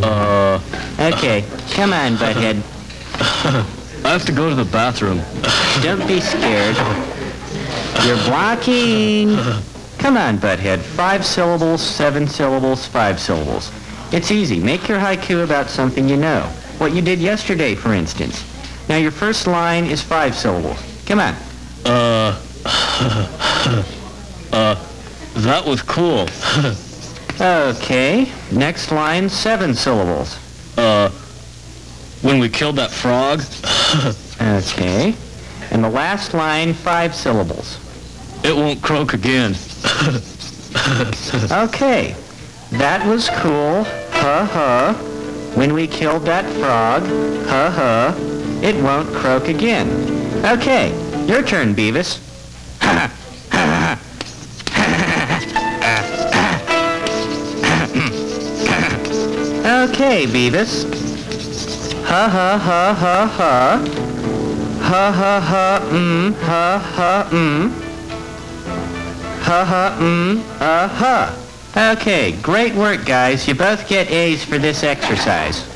Okay, come on, butthead. I have to go to the bathroom. Don't be scared. You're blocking. Come on, butthead. 5 syllables, 7 syllables, 5 syllables. It's easy. Make your haiku about something you know. What you did yesterday, for instance. Now your first line is 5 syllables. Come on. That was cool. Okay. Next line, 7 syllables. When we killed that frog. Okay. And the last line, 5 syllables. It won't croak again. Okay. That was cool. Ha ha. When we killed that frog. Ha ha. It won't croak again. Okay. Your turn, Beavis. Okay, Beavis. Ha ha ha ha ha. Ha ha ha ha ha ha ha ha. Okay, great work, guys. You both get A's for this exercise.